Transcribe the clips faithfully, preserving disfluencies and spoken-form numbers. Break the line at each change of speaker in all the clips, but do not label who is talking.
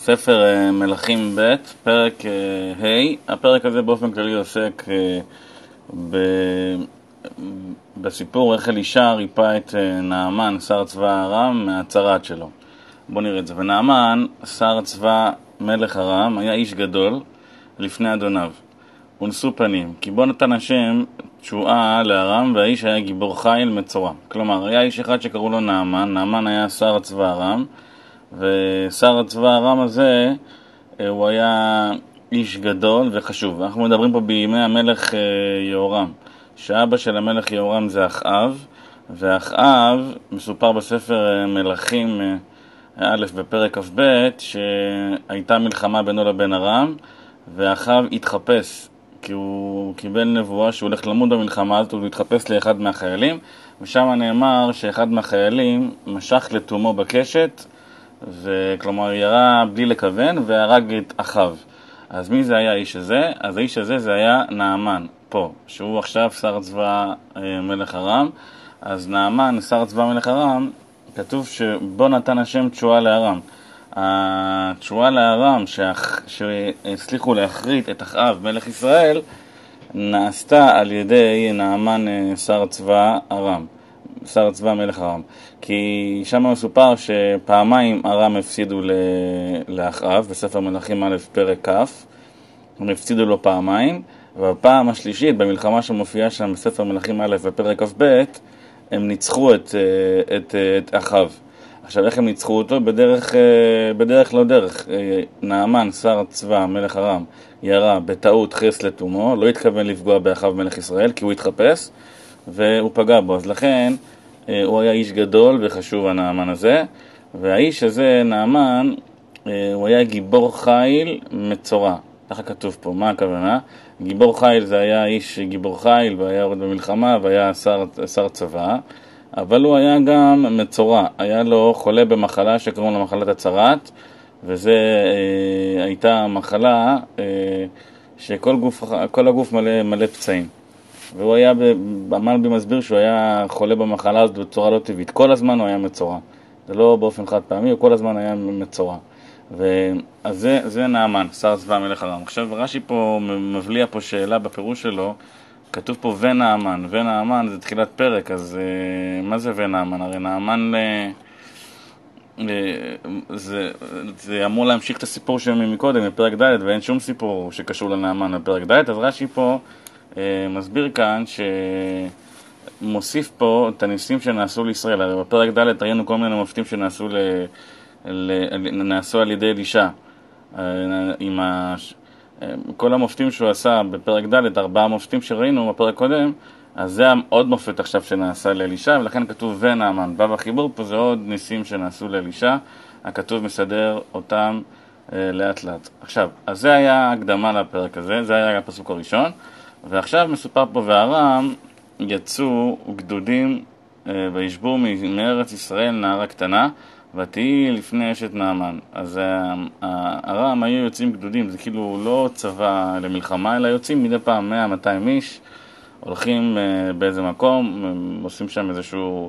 ספר אה, מלכים ב', פרק אה, ה'. הפרק הזה באופן כללי עוסק אה, ב... בסיפור איך אלישע ריפא את אה, נעמן, שר צבא ארם, מהצרת שלו. בואו נראה את זה. ונעמן, שר צבא מלך ארם, היה איש גדול לפני אדוניו. ונשוא פנים, כי בו נתן השם תשועה לארם, והאיש היה גיבור חיל מצורע. כלומר, היה איש אחד שקראו לו נעמן, נעמן היה שר צבא ארם, ושר הצבא ארם הזה הוא היה איש גדול וחשוב. אנחנו מדברים פה בימי המלך יהורם, שאבא של המלך יהורם זה אחאב, ואחאב מסופר בספר מלכים א' בפרק כ"ב שהייתה מלחמה בינו לבין ארם, ואחאב התחפש כי הוא קיבל נבואה שהוא הולך למות במלחמה הזאת, הוא התחפש לאחד מהחיילים, ושם נאמר שאחד מהחיילים משך לתומו בקשת, וכלומר ירה בלי לכוון והרג את אחאב. אז מי זה היה האיש הזה? אז האיש הזה זה היה נעמן פה, שהוא עכשיו שר צבא מלך ארם. אז נעמן, שר צבא מלך ארם, כתוב שבו נתן השם תשועה לארם. התשועה לארם שהצליחו להחריט את אחאב מלך ישראל נעשתה על ידי נעמן, שר צבא ארם, שר צבא מלך ארם. כי שם מסופר שפעמיים ארם הפסידו לאחאב, בספר מלכים א' פרק כ', הם הפסידו לו פעמיים, ובפעם השלישית, במלחמה שמופיעה שם בספר מלכים א' בפרק כ"ב, הם ניצחו את, את, את אחאב. עכשיו, איך הם ניצחו אותו? בדרך, בדרך לא דרך. נעמן, שר צבא מלך ארם, ירה בטעות חס לתומו, לא התכוון לפגוע באחאב מלך ישראל, כי הוא התחפש, והוא פגע בו. אז לכן, הוא היה איש גדול וחשוב, הנעמן הזה, והאיש הזה, נעמן, הוא היה גיבור חיל מצורע. ככה כתוב פה, מה הכוונה? גיבור חיל זה היה איש גיבור חיל, והיה עוד במלחמה, והיה שר, שר צבא, אבל הוא היה גם מצורע. היה לו חולה במחלה שקראו לה מחלת הצרת, וזה אה, הייתה מחלה אה, שכל גוף, כל הגוף מלא, מלא פצעים. והוא היה, אמר במסביר שהוא היה חולה במחלה הזאת בצורה לא טבעית. כל הזמן הוא היה מצורע. זה לא באופן חד פעמי, הוא כל הזמן היה מצורע. אז זה, זה נעמן, שר צבא מלך ארם. עכשיו רש"י פה מבליע פה שאלה בפירוש שלו, כתוב פה ונעמן, ונעמן זה תחילת פרק, אז מה זה ונעמן? הרי נעמן זה, זה אמור להמשיך את הסיפור שלנו מקודם, בפרק ד', ואין שום סיפור שקשור לנעמן בפרק ד', אז רש"י פה מסביר כאן שמוסיף פה את הניסים שנעשו לישראל. הרי בפרק ד' ראינו כל מיני מופתים שנעשו ל... נעשו על ידי אלישע. עם ה... כל המופתים שהוא עשה בפרק ד', ארבעה מופתים שראינו בפרק קודם, אז זה עוד מופת עכשיו שנעשה לאלישע, ולכן כתוב ונעמן. בא בחיבור פה זה עוד ניסים שנעשו לאלישע, הכתוב מסדר אותם לאט לאט. עכשיו, אז זה היה הקדמה לפרק הזה, זה היה הפסוק הראשון, ועכשיו מסופר פה וארם יצאו גדודים וישבו מארץ ישראל נערה קטנה, ותהי לפני אשת נעמן. אז ארם היו יוצאים גדודים, זה כאילו לא צבא למלחמה, אלא יוצאים מדי פעם מאה מאתיים איש, הולכים באיזה מקום, עושים שם איזשהו,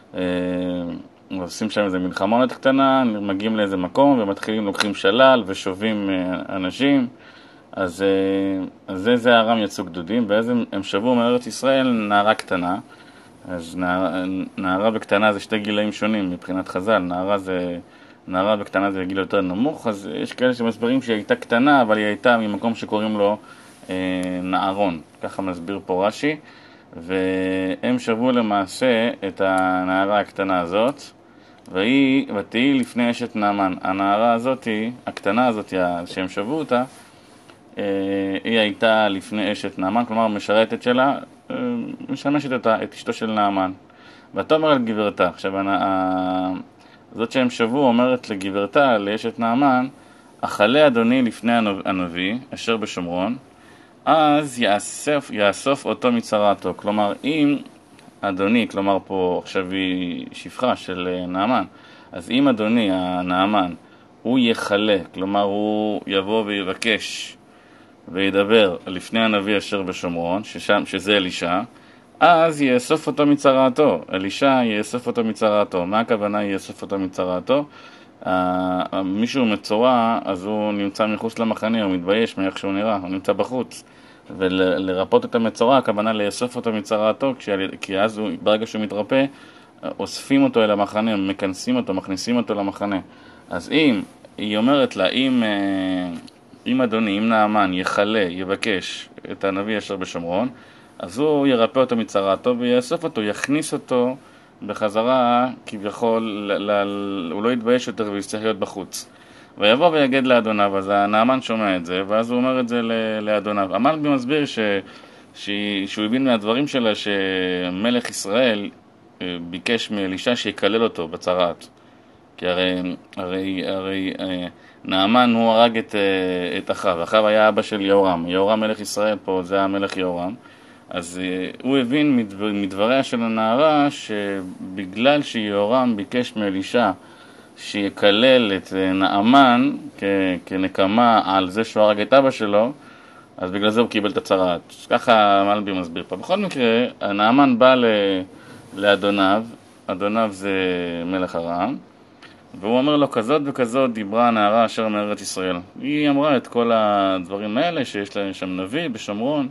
עושים שם איזה מלחמונת קטנה, מגיעים לאיזה מקום ומתחילים, לוקחים שלל ושובים אנשים. אז, אז זה, זה ארם יצאו גדודים, ואז הם, הם שבו מארץ ישראל נערה קטנה. אז נערה, נערה וקטנה זה שתי גילאים שונים מבחינת חז"ל. נערה זה, נערה וקטנה זה גיל יותר נמוך, אז יש כאלה שמסברים שהיא הייתה קטנה, אבל היא הייתה ממקום שקוראים לו אה, נערון. ככה מסביר פה רש"י, והם שבו למעשה את הנערה הקטנה הזאת, והיא, ותהי לפני אשת נעמן. הנערה הזאת, הקטנה הזאת, שהם שבו אותה, אה, היא הייתה לפני אשת נעמן, כלומר משרתת שלה, משמשת אותה, את אשתו של נעמן. ואתה אומר לגברתה, עכשיו זאת שהם שבו אומרת לגברתה, לאשת נעמן, אכלה אדוני לפני הנביא אשר בשומרון, אז יאסוף, יאסוף אותו מצרתו. כלומר, אם אדוני, כלומר פה עכשיו היא שפחה של נעמן, אז אם אדוני הנעמן הוא יחלה, כלומר הוא יבוא ויבקש וידבר לפני הנביא אשר בשומרון, ששם, שזה אלישע, אז יאסוף אותו מצרתו. אלישע יאסוף אותו מצרתו. מה הכוונה יאסוף אותו מצרתו? מישהו מצורע, אז הוא נמצא מחוץ למחנה, הוא מתבייש מאיך שהוא נראה, הוא נמצא בחוץ. ולרפות את המצורע, הכוונה לאסוף אותו מצרעתו, כי אז הוא, ברגע שהוא מתרפא, אוספים אותו אל המחנה, מכנסים אותו, מכניסים אותו למחנה. אז אם, היא אומרת לה, אם, אם אדוני, אם נעמן יחלה, יבקש את הנביא אשר בשומרון, אז הוא ירפא אותו מצרעתו ויאסוף אותו, יכניס אותו בחזרה, כביכול, ל- ל- הוא לא יתבייש יותר ויצטרך להיות בחוץ. ויבוא ויגד לאדוניו, אז הנעמן שומע את זה, ואז הוא אומר את זה לאדוניו. המלבי מסביר ש... ש... שהוא הבין מהדברים שלה שמלך ישראל ביקש מאלישע שיקלל אותו בצרעת. כי הרי, הרי, הרי נעמן הוא הרג את, את אחיו. אחיו היה אבא של יהורם. יהורם מלך ישראל פה, זה המלך יהורם. אז הוא הבין מדבר, מדבריה של הנערה שבגלל שיהורם ביקש מאלישע שיקלל את נעמן כ, כנקמה על זה שהוא הרג את אבא שלו, אז בגלל זה הוא קיבל את הצרעת. ככה מלבי מסביר פה. בכל מקרה, נעמן בא ל, לאדוניו, אדוניו זה מלך ארם, והוא אומר לו, כזאת וכזאת דיברה הנערה אשר מארץ ישראל. היא אמרה את כל הדברים האלה, שיש לה שם נביא בשומרון,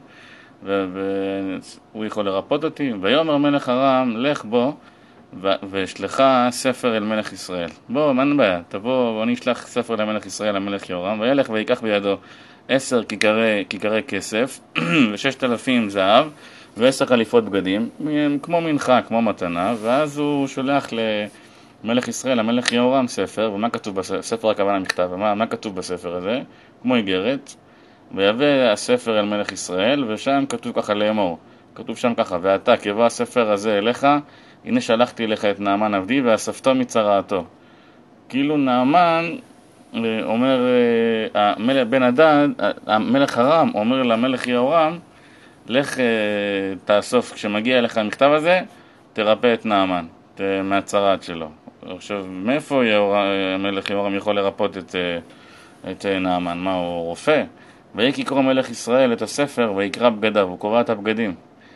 והוא יכול לרפות אותי. ויאמר מלך ארם, לך בו, ושלחה ספר אל מלך ישראל. בוא, מה נבעיה? תבוא, ואני אשלח ספר למלך ישראל, למלך יהורם, וילך ויקח בידו עשר כיכרי, כיכרי כסף, וששת אלפים זהב, ועשר חליפות בגדים, כמו מנחה, כמו מתנה, ואז הוא שולח למלך ישראל, למלך יהורם ספר, ומה כתוב בספר? ספר הכוונה מכתב, ומה מה כתוב בספר הזה? כמו איגרת, ויבא הספר אל מלך ישראל, ושם כתוב ככה לאמור, כתוב שם ככה, ואתה כבוא הספר הזה אליך, הנה שלחתי לך את נעמן עבדי, ואספתו מצרעתו. כאילו נעמן אומר, המלך בן הדד, המלך ארם אומר למלך יהורם, לך תאסוף, כשמגיע אליך המכתב הזה, תרפא את נעמן, מהצרעת שלו. עכשיו, מאיפה המלך יהורם יכול לרפות את, את נעמן? מה, הוא רופא? ויקרא מלך ישראל את הספר ויקרא בגדיו, הוא קורא את הבגדים.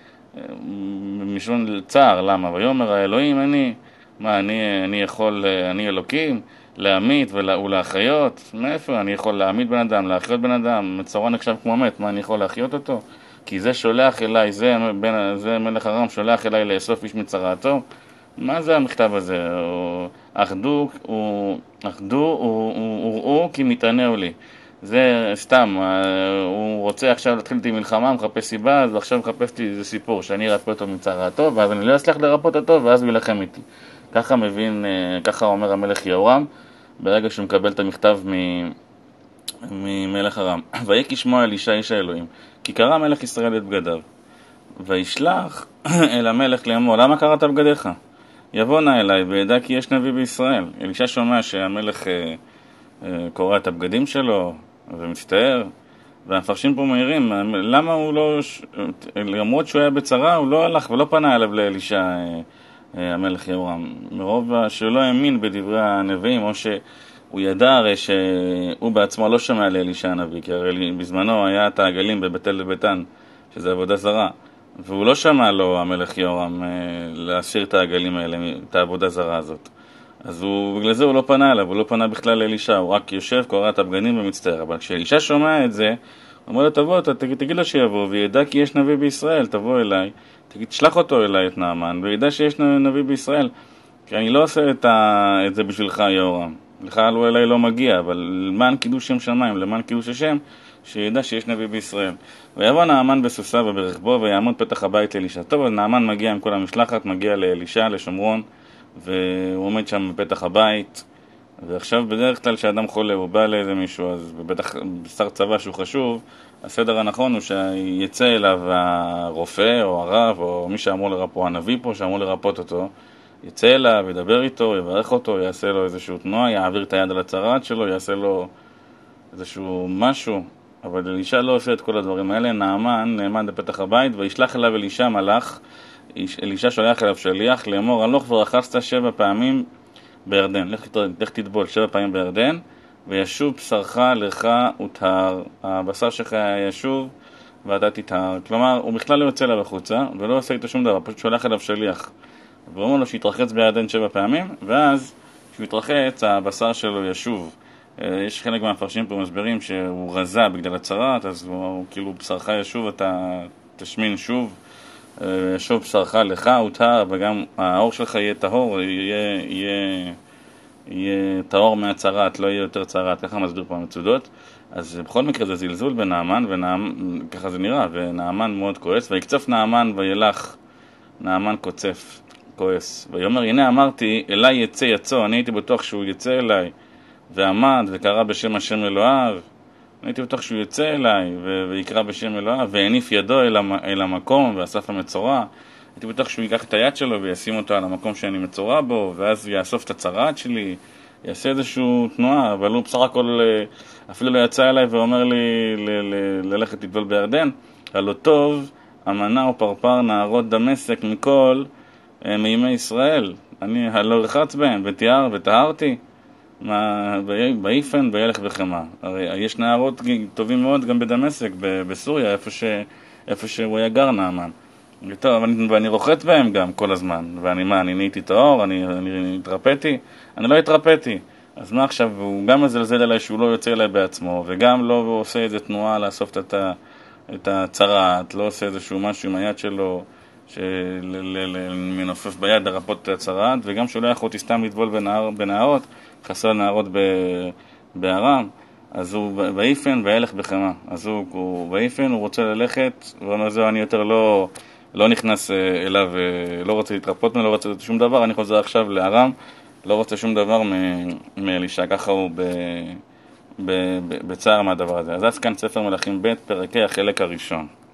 משון צער, למה? ויאמר האלוהים, אני, מה, אני, אני יכול, אני אלוקים, להמית ולהחיות? מאיפה? אני יכול להמית בן אדם, להחיות בן אדם, מצורע נחשב כמו מת, מה, אני יכול להחיות אותו? כי זה שולח אליי, זה, בין, זה מלך ארם שולח אליי לאסוף איש מצרעתו? מה זה המכתב הזה? אחדו, אחדו, וראו כי מתענהו לי. זה סתם, הוא רוצה עכשיו להתחיל איתי מלחמה, מחפש סיבה, אז עכשיו מחפש לי איזה סיפור, שאני ארפא אותו מצרעתו, ואז אני לא אצליח לרפות אותו, ואז הוא ילחם איתי. ככה מבין, ככה אומר המלך יהורם, ברגע שהוא מקבל את המכתב ממלך ארם. ויקי שמוע אלישע איש האלוהים, כי קרא מלך ישראל את בגדיו, וישלח אל המלך לאמור, למה קראת בגדיך? יבוא נא אליי, וידע כי יש נביא בישראל. אלישע שומע שהמלך קורא את הבגדים שלו ומצטער, והמפרשים פה מהירים, למה הוא לא, למרות שהוא היה בצרה, הוא לא הלך ולא פנה אליו לאלישע המלך יהורם, מרוב שהוא לא האמין בדברי הנביאים, או שהוא ידע הרי שהוא בעצמו לא שמע לאלישע הנביא, כי הרי בזמנו היה את העגלים בבית אל וביתן, שזה עבודה זרה, והוא לא שמע לו המלך יהורם להשאיר את העגלים האלה, את העבודה זרה הזאת. אז הוא, בגלל זה הוא לא פנה אליו, הוא לא פנה בכלל לאלישע, הוא רק יושב, קורא את הבגדים ומצטער. אבל כשאלישע שומע את זה, הוא אומר לו, תבוא, תגיד, תגיד לו שיבוא, וידע כי יש נביא בישראל, תבוא אליי, תגיד, שלח אותו אליי את נעמן, וידע שיש נביא בישראל, כי אני לא עושה את, ה, את זה בשבילך, יהורם. לך הוא אליי לא מגיע, אבל למען קידוש שם שמיים, למען קידוש השם, שידע שיש נביא בישראל. ויבוא נעמן בסוסה וברכבו, ויעמוד פתח הבית לאלישע. טוב, אז נעמן מגיע עם כל המשלחת, מגיע לאלישע, לשומרון, והוא עומד שם בפתח הבית, ועכשיו בדרך כלל כשאדם חולה הוא בא לאיזה מישהו, אז בטח בשר צבא שהוא חשוב, הסדר הנכון הוא שיצא אליו הרופא או הרב או מי שאמור לרפוא, או הנביא פה שאמור לרפות אותו, יצא אליו, ידבר איתו, יברך אותו, יעשה לו איזשהו תנועה, יעביר את היד על הצרעת שלו, יעשה לו איזשהו משהו. אבל אלישע לא עושה את כל הדברים האלה. נעמן נעמד בפתח הבית וישלח אליו אלישע מלאך, אלישא שולח אליו שליח לאמור, הלוך ורחצת שבע פעמים בירדן, לך, לך תטבול שבע פעמים בירדן, וישוב בשרך לך וטהר, הבשר שלך ישוב ואתה תטהר. כלומר, הוא בכלל לא יוצא אליו החוצה ולא עושה איתו שום דבר, פשוט שולח אליו שליח, ואומר לו שיתרחץ בירדן שבע פעמים, ואז כשהוא יתרחץ, הבשר שלו ישוב. יש חלק מהמפרשים פה מסברים שהוא רזה בגלל הצרת, אז הוא כאילו בשרך ישוב, אתה תשמין שוב, ישוב בשרך לך, הוא טהר, וגם האור שלך יהיה טהור, יהיה, יהיה, יהיה טהור מהצרת, לא יהיה יותר צרת, ככה מסביר פה המצודות. אז בכל מקרה זה זלזול בנעמן, וככה זה נראה, ונעמן מאוד כועס, ויקצוף נעמן וילך, נעמן קוצף, כועס. ויאמר, הנה אמרתי, אליי יצא יצוא, אני הייתי בטוח שהוא יצא אליי, ועמד וקרא בשם השם אלוהיו, אני הייתי בטוח שהוא יצא אליי ו- ויקרא בשם אלוהיו, והניף ידו אל, המ- אל המקום ואסף המצורע. הייתי בטוח שהוא ייקח את היד שלו וישים אותו על המקום שאני מצורע בו, ואז יאסוף את הצרעת שלי, יעשה איזושהי תנועה, אבל הוא בסך הכל אפילו לא יצא אליי ואומר לי ל- ל- ללכת לטבול בירדן. הלא טוב, אמנה ופרפר נערות דמשק מכל מימי ישראל. אני הלא רחץ בהם ותיאר וטהרתי. באיפן, בילך וחמה. הרי יש נערות טובים מאוד גם בדמשק, בסוריה, איפה, ש, איפה שהוא היה גר נעמן. טוב, ואני, ואני רוחץ בהם גם כל הזמן. ואני מה, אני נהייתי טהור, אני, אני התרפאתי? אני לא התרפאתי. אז מה עכשיו, הוא גם מזלזל עליי שהוא לא יוצא אליי בעצמו, וגם לא עושה איזה תנועה לאסוף את, את הצרעת, לא עושה איזשהו משהו עם היד שלו, מנופף ביד לרפות את הצרעת, וגם שולח אותי סתם לטבול בנהר, בנהרות, חסר נהרות בארם, אז הוא באיפן וילך בחמה. אז הוא, הוא באיפן, הוא רוצה ללכת, ואומר זהו, אני יותר לא, לא נכנס אליו, לא רוצה להתרפות ממנו, לא רוצה שום דבר, אני חוזר עכשיו לארם, לא רוצה שום דבר מאלישע, ככה הוא ב, ב, ב, בצער מהדבר הזה. אז אז כאן ספר מלכים ב' פרקי החלק הראשון.